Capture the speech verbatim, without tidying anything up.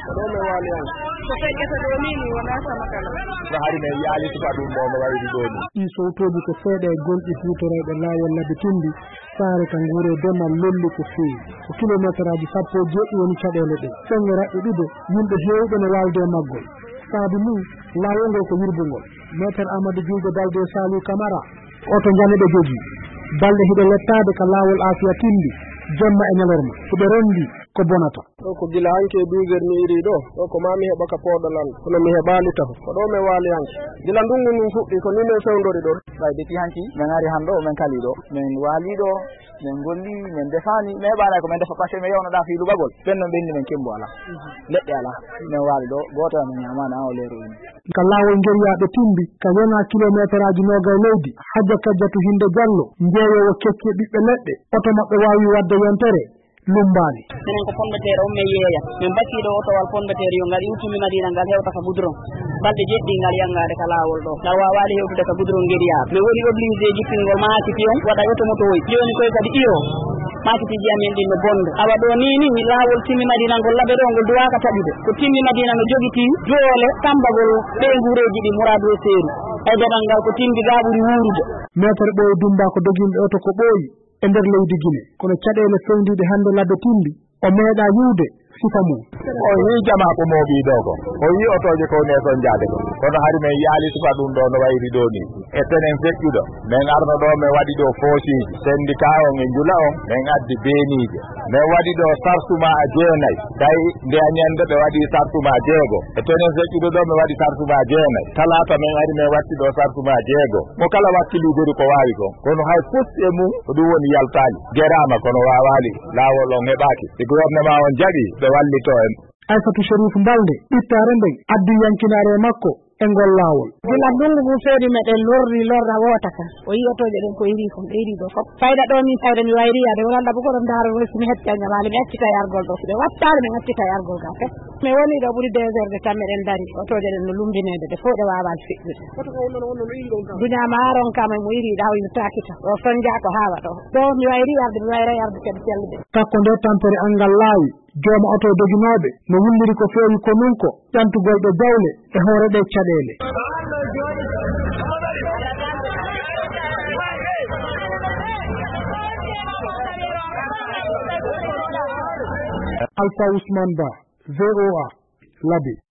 ɗo mi waali han ko feƴƴata ɗo ni mi wona sama kala no hari men yaali tuka ɗum ɗo no wayri ɗo ni ɗi sowtoji ko seeɗa e gonɗi hutorayɓe laawol labitindi saare kan guure demal lolli ko feewi ko kilométre aji sappo e jeeɗɗi woni caɗele ɗe soŋŋe raɓɓe ɗiɗo yimɓe heewɓe ne walde e maggol saabu mum laawol ngol ko wirbungol maître amadou diogo dalde saliou camara oto jane ɓe jogii balɗe hiɗe lettade ka laawol afiya tindi jemma e ñalorma hiɓe rendi ko bonata ɗo ko gila hanke duuger mi iri ɗo ɗo ko ma mi heɓa ka pooɗalan kono mi heɓaali taw ko ɗo mi waali hanke gila ndungu num fuɗɗi ko ni min fewndori ɗo ɓay ɗeti hanki min ari han ɗo min kali ɗo min waali ɗo min golli min defani mi heɓanay ko min defa par ce que mi yewnoɗa fi luɓagol ɓennon ɓenni min kimbo ala leɗɗe ala min waali ɗo goto min ñamani an o leero ini ka laawol ngeriyaɓe timbi ka wona kilométre aji noga e leydi hajja kajjatu hinde diallo jeeyowo kecce ɓiɓɓe leɗɗe oto maɓɓe wawi wadde yontere lumbani minen ko pombetere on min yeeya min bakkiɗo otowal pombetere yo ngal iwtumi madina ngal hewta ka goudron balɗe jeɗɗi ngal yangade ka laawol ɗo ngal wawali hewtude ka goudron ngeriyaɓe mi woni obligé jippingol makiti on waɗa otomotoyi joni koye kadi iyo makitiji amen ɗin no bonde awa ɗo ni ni laawol timmi madina ngol laaɓe ɗo ngol duwaka taɓude ko timmi madina no jogiti doole tambagol ɓe guureji ɗi mourado e seeri ay daɗal ngal ko timbi ga ɓuuri wuurude maître ɓoye dumba ko doguinɗo oto ko ɓooyi e nder leydi Guinée kono caɗele fewndide hande ladde timbi o meeɗa yuude sifa mum o yi jama ko mooɓi ɗo ko o yi otoje ko ne son jaade ko kono hari men yaali tuka ɗum ɗo no wayri ɗo ni e tenen feƴƴuɗo min arno ɗo min waɗi ɗo foosiji syndicat on e njula on min addi beenije min waɗi ɗo sarsuma a jeenayyi tawi nde ñande ɓe waɗi sarsuma jeego e tenen feƴƴuɗo ɗo mi waɗi sarsuma jeenayyi talata min ari min watti ɗo sarsuma jeego mo kala wakkilidori ko wawi kon kono hay fus e mum ko ɗum woni yaltali gerama kono wawali laawol on heɓaki e gouvernement on jaɓi ɓe wallito en Aissatou Chérif Balde ittare nden addi yankinare makko e ngol laawol gila ndungu ngu feewi meɗen lorri lorra woota ka o yi otoje ɗen ko iri ko ɓeydi ɗo fof fayda ɗo min fayda mi wayriyade wonanda bo koɗon daaro somi hecca ñamade mi accita e argol ɗo ɓe wattade min accita e argol ga fef mi woni ɗo ɓuuri deux heures de temps meɗen dari otoje ɗen no lumbinede de fof ɗe wawani feƴƴude duña maaron kama mo iri ɗa wino takita o sonja ko hawa ɗo ɗo mi wayri arde mi wayra arde kadi cellude takko nde tampere angal laawi jooma oto doginoɓe no wulliri ko feewi ko nun ko ƴantugol ɓe jawle e hoore ɗe caɗele Alpha Ousmane Ba V O A Labi